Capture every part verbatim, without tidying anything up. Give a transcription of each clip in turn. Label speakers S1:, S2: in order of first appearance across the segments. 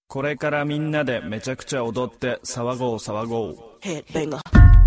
S1: これからみんなでめちゃくちゃ踊って騒ごう騒ごう。
S2: Headbanger.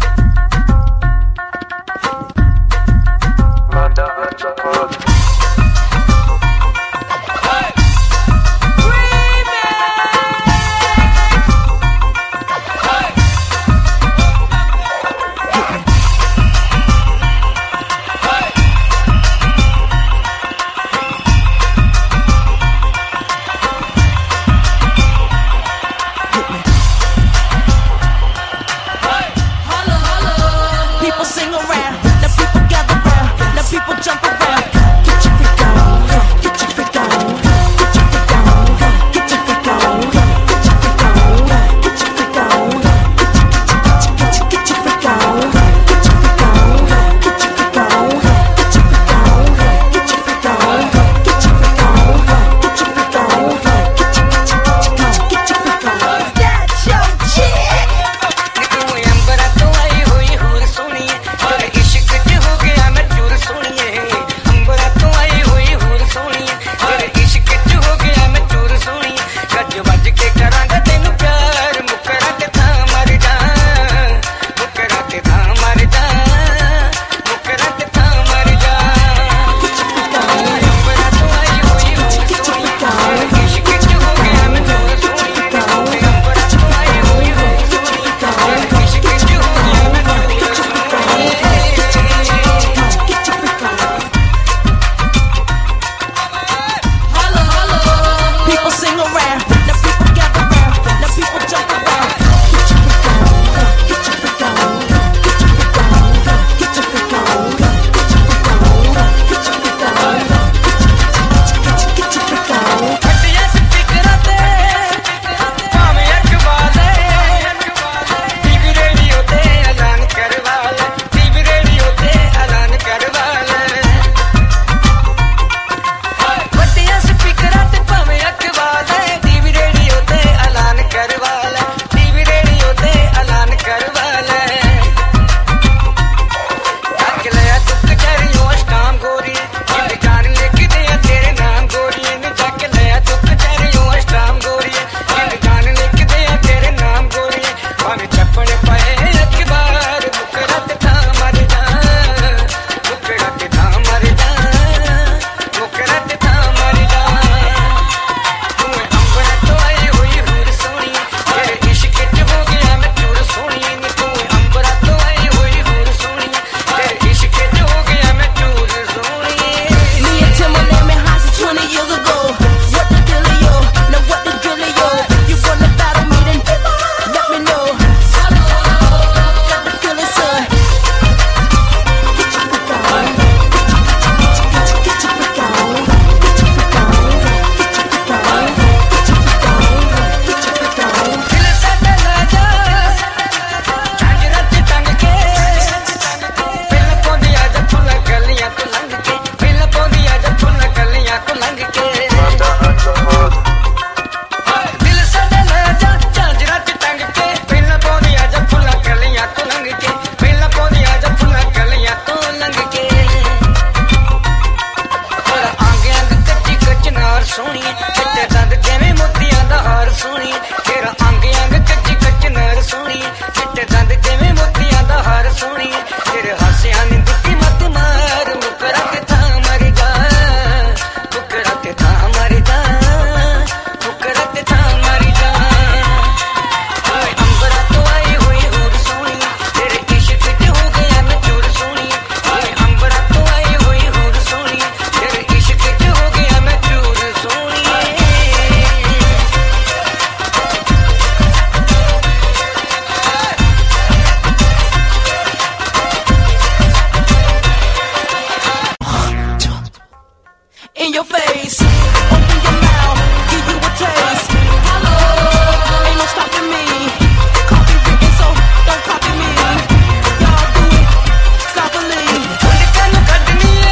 S2: In your face, open your mouth, give you a taste. Hello, ain't no stopping me. Copy written, so don't copy me. Y'all do it, sloppily. Ulikanu kadniye,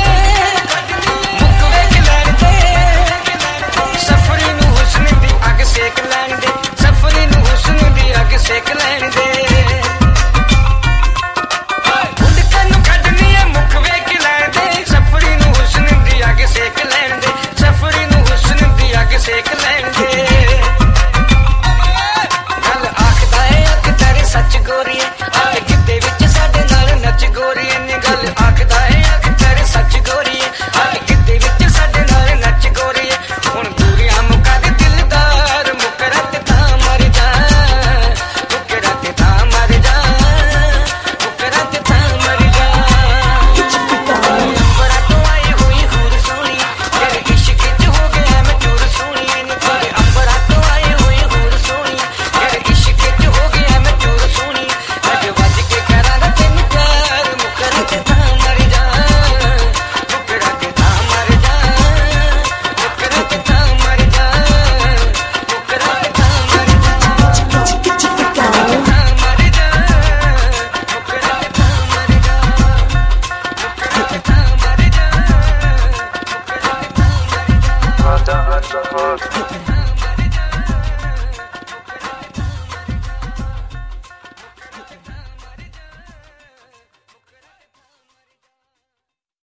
S2: mukve kilane de. Safari nu husn di aag sek lane de. Safari nu husn di aag sek lane de. Ulikanu kadniye, mukve kilane de. Safari nu husn di aag sek lane de. Safari nu husn di aag sek